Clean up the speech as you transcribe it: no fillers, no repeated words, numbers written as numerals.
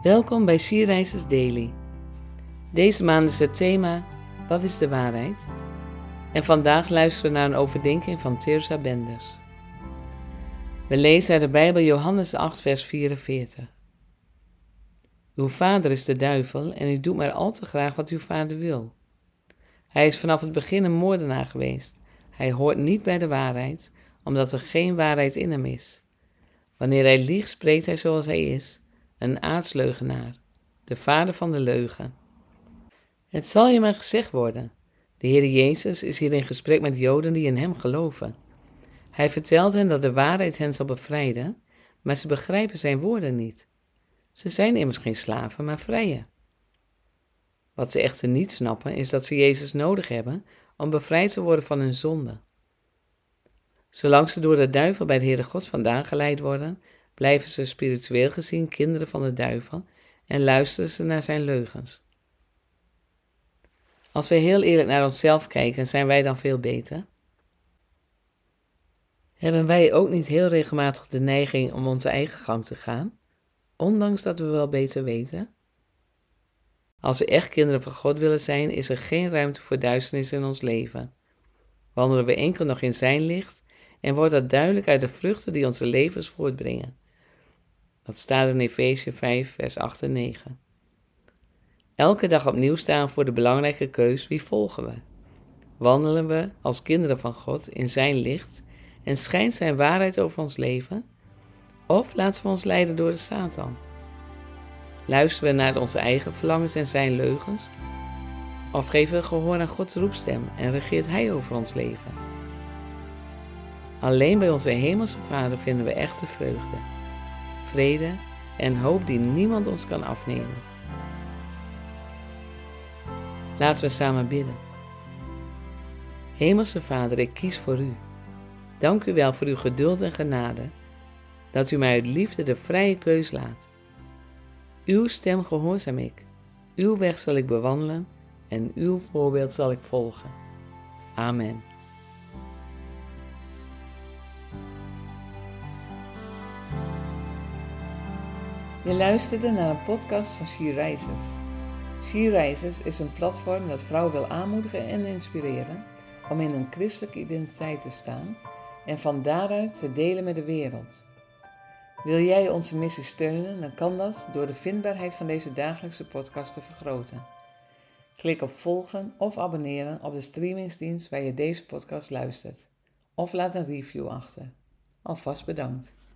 Welkom bij Sierreizers Daily. Deze maand is het thema Wat is de waarheid? En vandaag luisteren we naar een overdenking van Tirza Benders. We lezen uit de Bijbel Johannes 8 vers 44. Uw vader is de duivel en u doet maar al te graag wat uw vader wil. Hij is vanaf het begin een moordenaar geweest. Hij hoort niet bij de waarheid, omdat er geen waarheid in hem is. Wanneer hij liegt, spreekt hij zoals hij is, een aardsleugenaar, de vader van de leugen. Het zal je maar gezegd worden. De Heer Jezus is hier in gesprek met Joden die in hem geloven. Hij vertelt hen dat de waarheid hen zal bevrijden, maar ze begrijpen zijn woorden niet. Ze zijn immers geen slaven, maar vrije. Wat ze echter niet snappen, is dat ze Jezus nodig hebben om bevrijd te worden van hun zonde. Zolang ze door de duivel bij de Heere God vandaan geleid worden, blijven ze spiritueel gezien kinderen van de duivel en luisteren ze naar zijn leugens. Als we heel eerlijk naar onszelf kijken, zijn wij dan veel beter? Hebben wij ook niet heel regelmatig de neiging om onze eigen gang te gaan, ondanks dat we wel beter weten? Als we echt kinderen van God willen zijn, is er geen ruimte voor duisternis in ons leven. Wandelen we enkel nog in zijn licht en wordt dat duidelijk uit de vruchten die onze levens voortbrengen. Dat staat in Efesië 5 vers 8 en 9. Elke dag opnieuw staan we voor de belangrijke keus: wie volgen we? Wandelen we als kinderen van God in zijn licht en schijnt zijn waarheid over ons leven? Of laten we ons leiden door de Satan? Luisteren we naar onze eigen verlangens en zijn leugens? Of geven we gehoor aan Gods roepstem en regeert hij over ons leven? Alleen bij onze hemelse Vader vinden we echte vreugde, vrede en hoop die niemand ons kan afnemen. Laten we samen bidden. Hemelse Vader, ik kies voor u. Dank u wel voor uw geduld en genade, dat u mij uit liefde de vrije keus laat. Uw stem gehoorzaam ik, uw weg zal ik bewandelen en uw voorbeeld zal ik volgen. Amen. Je luisterde naar een podcast van Sierreizers. Sierreizers is een platform dat vrouwen wil aanmoedigen en inspireren om in hun christelijke identiteit te staan en van daaruit te delen met de wereld. Wil jij onze missie steunen, dan kan dat door de vindbaarheid van deze dagelijkse podcast te vergroten. Klik op volgen of abonneren op de streamingsdienst waar je deze podcast luistert. Of laat een review achter. Alvast bedankt.